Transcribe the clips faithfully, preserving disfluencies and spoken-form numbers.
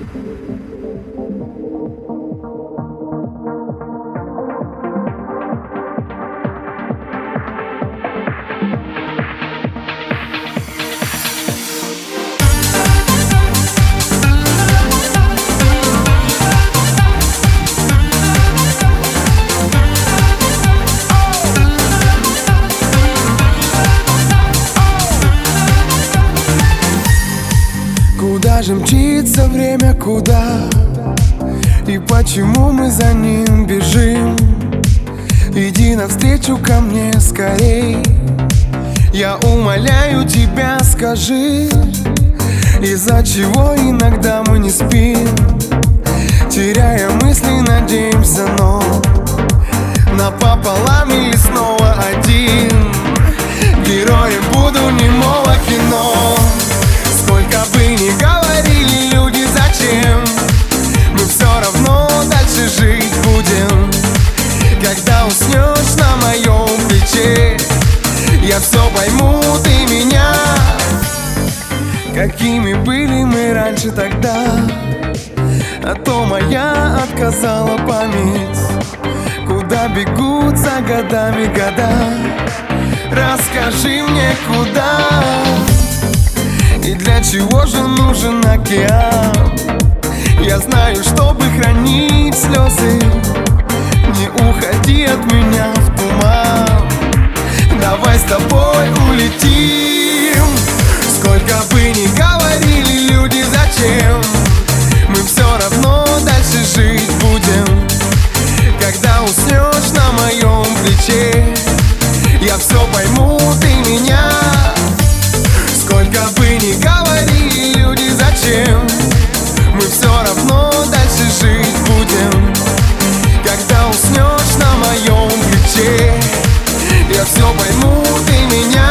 Куда же мчится время, куда? И почему мы за ним бежим? Иди навстречу ко мне скорей. Я умоляю тебя, скажи, из-за чего иногда мы не спим, теряя мысли, надеемся, но напополам или снова один. Героем буду немого кино. Сколько бы ни говорили люди, зачем, мы все равно дальше жить будем. Когда уснешь на моем плече, я все пойму, ты меня. Какими были мы раньше тогда, а то моя отказала память. Куда бегут за годами года? Расскажи мне, куда? И для чего же нужен океан? Я знаю, чтобы хранить слезы. Не уходи от меня в туман. Давай с тобой улетим. Сколько бы ни говорили люди, зачем, мы все равно дальше жить будем. Когда уснешь на моем плече, я все пойму, ты меня. Сколько бы ни говорили люди, зачем, мы все равно дальше жить будем. Когда уснешь на моем плече, я все пойму, ты меня.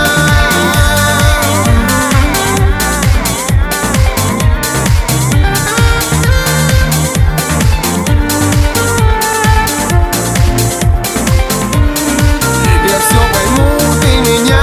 Я все пойму, ты меня.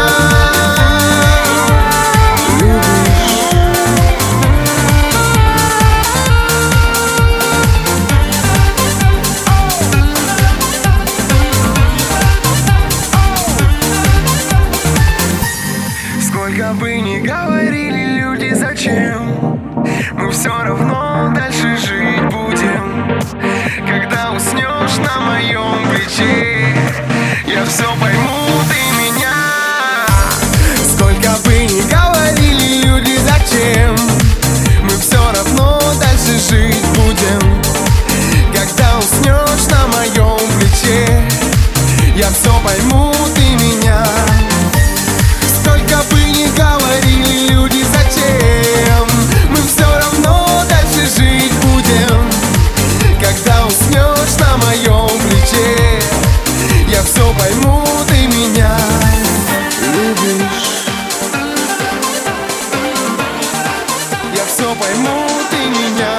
Сколько бы ни говорили люди, зачем, мы все равно дальше жить будем. Когда уснешь на моем плече, я все пойму, ты меня. Сколько бы ни говорили люди, зачем, мы все равно дальше жить будем. Когда уснешь на моем плече, я все пойму, ты меня. Сколько бы ни говорили люди, зачем, мы все равно дальше жить будем. Когда уснешь на моем плече, я все пойму, ты меня любишь. Я все пойму, ты меня.